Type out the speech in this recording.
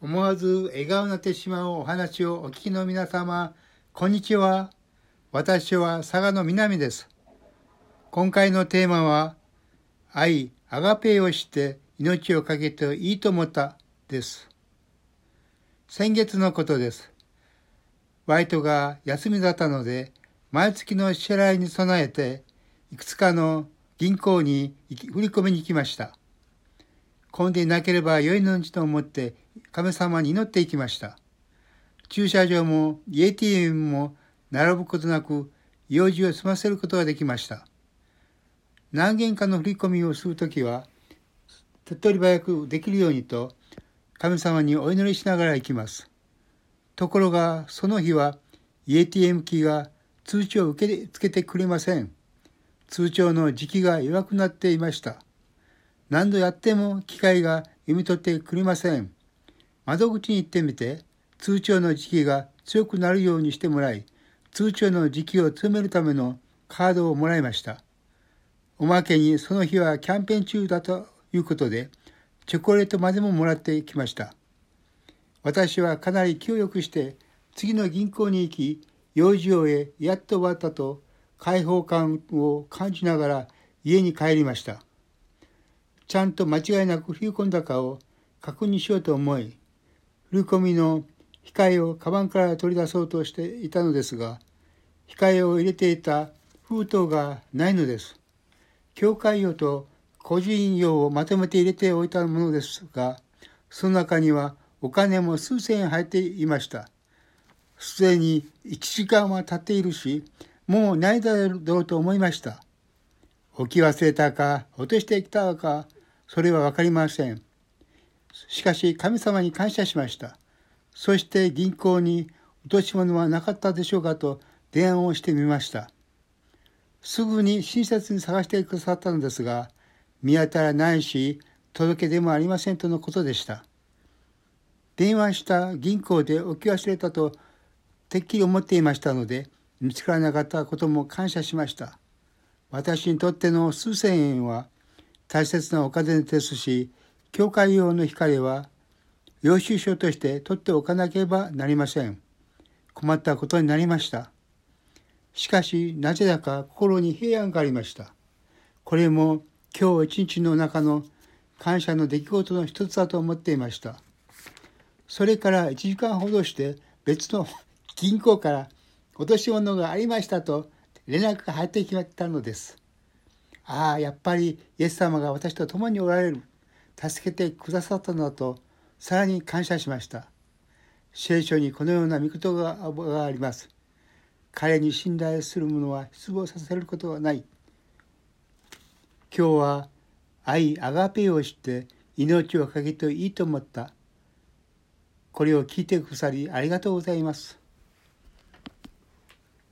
思わず笑顔になってしまうお話をお聞きの皆様、こんにちは。私は佐賀の南です。今回のテーマは、愛、アガペーをして命をかけていいと思ったです。先月のことです。バイトが休みだったので、毎月の支払いに備えて、いくつかの銀行に振り込みに行きました。混んでいなければ良いのにと思って神様に祈っていきました。駐車場も ATM も並ぶことなく用事を済ませることができました。何件かの振り込みをするときは手っ取り早くできるようにと神様にお祈りしながら行きます。ところがその日は ATM 機が通知を受け付けてくれません。通帳の時期が弱くなっていました。何度やっても機械が読み取ってくれません。窓口に行ってみて、通帳の時期が強くなるようにしてもらい、通帳の時期を詰めるためのカードをもらいました。おまけにその日はキャンペーン中だということで、チョコレートまでももらってきました。私はかなり気を良くして、次の銀行に行き、用事を終え、やっと終わったと、解放感を感じながら家に帰りました。ちゃんと間違いなく振り込んだかを確認しようと思い、振り込みの控えをカバンから取り出そうとしていたのですが、控えを入れていた封筒がないのです。教会用と個人用をまとめて入れておいたものですが、その中にはお金も数千円入っていました。すでに1時間は経っているし、もうないだろうと思いました。置き忘れたか、落としてきたか、それはわかりません。しかし神様に感謝しました。そして銀行に落とし物はなかったでしょうかと電話をしてみました。すぐに親切に探してくださったのですが、見当たらないし、届け出もありませんとのことでした。電話した銀行で置き忘れたとてっきり思っていましたので、見つからなかったことも感謝しました。私にとっての数千円は大切なお金ですし、教会用の光は領収書として取っておかなければなりません。困ったことになりました。しかし、なぜだか心に平安がありました。これも今日一日の中の感謝の出来事の一つだと思っていました。それから1時間ほどして別の銀行から落とし物がありましたと連絡が入ってきたのです。ああ、やっぱりイエス様が私と共におられる。助けてくださったのだと、さらに感謝しました。聖書にこのような御言葉があります。彼に信頼する者は失望させることはない。今日は愛、アガペを知って命をかけていいと思った。これを聞いてくださりありがとうございます。